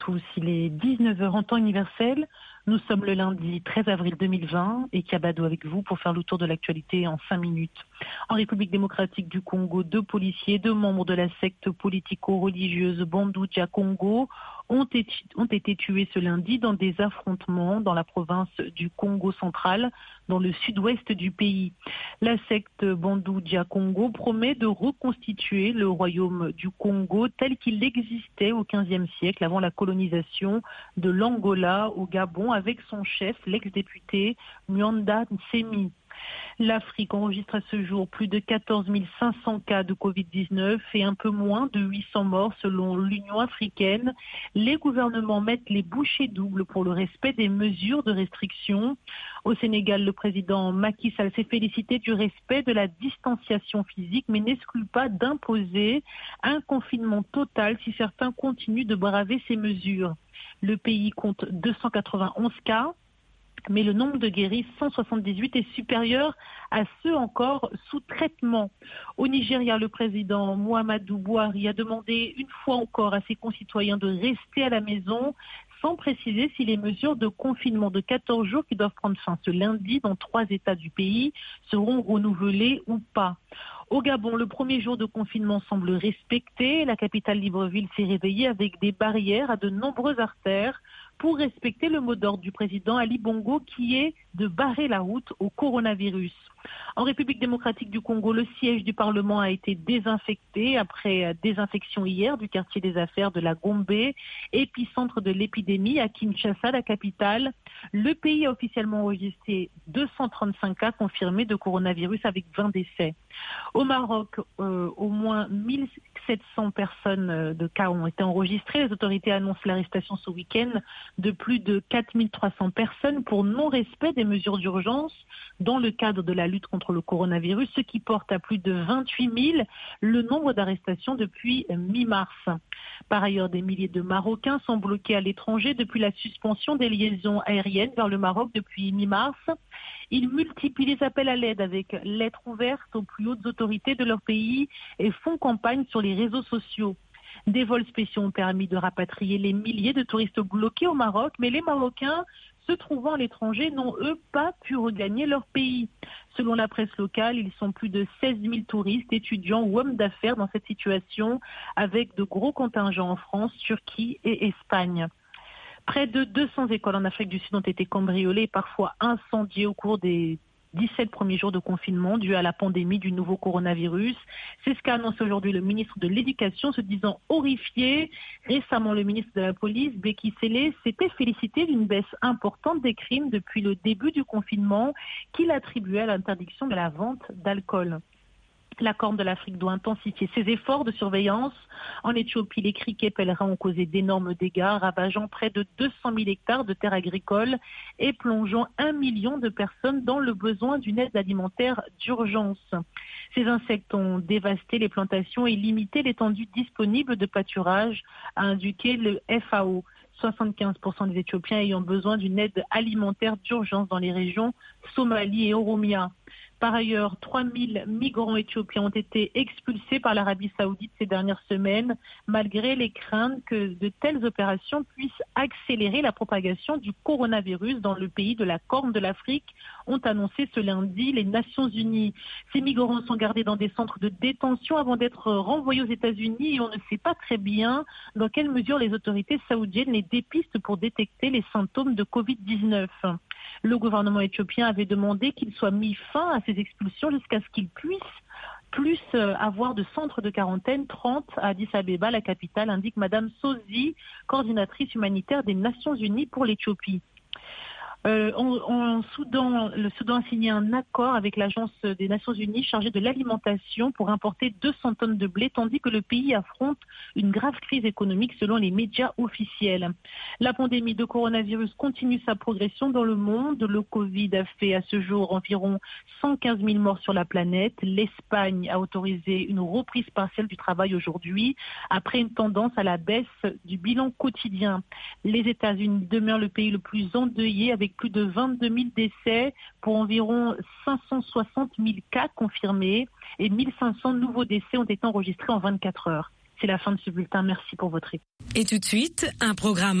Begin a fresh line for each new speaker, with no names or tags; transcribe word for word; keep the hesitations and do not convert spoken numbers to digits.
Tous, il est dix-neuf heures en temps universel. Nous sommes le lundi treize avril deux mille vingt et Kiabado avec vous pour faire le tour de l'actualité en cinq minutes. En République démocratique du Congo, deux policiers, deux membres de la secte politico-religieuse Bandou Dia Congo ont été, ont été tués ce lundi dans des affrontements dans la province du Congo central, dans le sud-ouest du pays. La secte Bandou Dia Congo promet de reconstituer le royaume du Congo tel qu'il existait au quinzième siècle avant la colonisation de l'Angola au Gabon avec son chef, l'ex-député Mwanda Nsemi. L'Afrique enregistre à ce jour plus de quatorze mille cinq cents cas de covid dix-neuf et un peu moins de huit cents morts selon l'Union africaine. Les gouvernements mettent les bouchées doubles pour le respect des mesures de restriction. Au Sénégal, le président Macky Sall s'est félicité du respect de la distanciation physique, mais n'exclut pas d'imposer un confinement total si certains continuent de braver ces mesures. Le pays compte deux cent quatre-vingt-onze cas. Mais le nombre de guéris, cent soixante-dix-huit, est supérieur à ceux encore sous traitement. Au Nigeria, le président Muhammadu Buhari a demandé une fois encore à ses concitoyens de rester à la maison, sans préciser si les mesures de confinement de quatorze jours qui doivent prendre fin ce lundi dans trois États du pays seront renouvelées ou pas. Au Gabon, le premier jour de confinement semble respecté. La capitale Libreville s'est réveillée avec des barrières à de nombreuses artères pour respecter le mot d'ordre du président Ali Bongo qui est de barrer la route au coronavirus. En République démocratique du Congo, le siège du Parlement a été désinfecté après désinfection hier du quartier des affaires de la Gombe, épicentre de l'épidémie à Kinshasa, la capitale. Le pays a officiellement enregistré deux cent trente-cinq cas confirmés de coronavirus avec vingt décès. Au Maroc, euh, au moins mille sept cents personnes de cas ont été enregistrées. Les autorités annoncent l'arrestation ce week-end de plus de quatre mille trois cents personnes pour non-respect des mesures d'urgence dans le cadre de la lutte contre le coronavirus, ce qui porte à plus de vingt-huit mille le nombre d'arrestations depuis mi-mars. Par ailleurs, des milliers de Marocains sont bloqués à l'étranger depuis la suspension des liaisons aériennes vers le Maroc depuis mi-mars. Ils multiplient les appels à l'aide avec lettres ouvertes aux plus hautes autorités de leur pays et font campagne sur les réseaux sociaux. Des vols spéciaux ont permis de rapatrier les milliers de touristes bloqués au Maroc, mais les Marocains se trouvant à l'étranger n'ont, eux, pas pu regagner leur pays. Selon la presse locale, ils sont plus de seize mille touristes, étudiants ou hommes d'affaires dans cette situation, avec de gros contingents en France, Turquie et Espagne. Près de deux cents écoles en Afrique du Sud ont été cambriolées et parfois incendiées au cours des dix-sept premiers jours de confinement dû à la pandémie du nouveau coronavirus. C'est ce qu'a annoncé aujourd'hui le ministre de l'Éducation, se disant horrifié. Récemment, le ministre de la Police, Beki Sele, s'était félicité d'une baisse importante des crimes depuis le début du confinement qu'il attribuait à l'interdiction de la vente d'alcool. La Corne de l'Afrique doit intensifier ses efforts de surveillance. En Éthiopie, les criquets pèlerins ont causé d'énormes dégâts, ravageant près de deux cent mille hectares de terres agricoles et plongeant un million de personnes dans le besoin d'une aide alimentaire d'urgence. Ces insectes ont dévasté les plantations et limité l'étendue disponible de pâturage, a indiqué le F A O. soixante-quinze pour cent des Éthiopiens ayant besoin d'une aide alimentaire d'urgence dans les régions Somalie et Oromia. Par ailleurs, trois mille migrants éthiopiens ont été expulsés par l'Arabie saoudite ces dernières semaines, malgré les craintes que de telles opérations puissent accélérer la propagation du coronavirus dans le pays de la Corne de l'Afrique, ont annoncé ce lundi les Nations Unies. Ces migrants sont gardés dans des centres de détention avant d'être renvoyés aux États-Unis et on ne sait pas très bien dans quelle mesure les autorités saoudiennes les dépistent pour détecter les symptômes de covid dix-neuf. Le gouvernement éthiopien avait demandé qu'il soit mis fin à ces expulsions jusqu'à ce qu'il puisse plus avoir de centres de quarantaine, trente à Addis Abeba, la capitale, indique Madame Sozi, coordinatrice humanitaire des Nations Unies pour l'Éthiopie. Euh, en, en Soudan, le Soudan a signé un accord avec l'Agence des Nations Unies chargée de l'alimentation pour importer deux cents tonnes de blé, tandis que le pays affronte une grave crise économique selon les médias officiels. La pandémie de coronavirus continue sa progression dans le monde. Le Covid a fait à ce jour environ cent quinze mille morts sur la planète. L'Espagne a autorisé une reprise partielle du travail aujourd'hui, après une tendance à la baisse du bilan quotidien. Les États-Unis demeurent le pays le plus endeuillé avec plus de vingt-deux mille décès pour environ cinq cent soixante mille cas confirmés et mille cinq cents nouveaux décès ont été enregistrés en vingt-quatre heures. C'est la fin de ce bulletin. Merci pour votre écoute.
Et tout de suite, un programme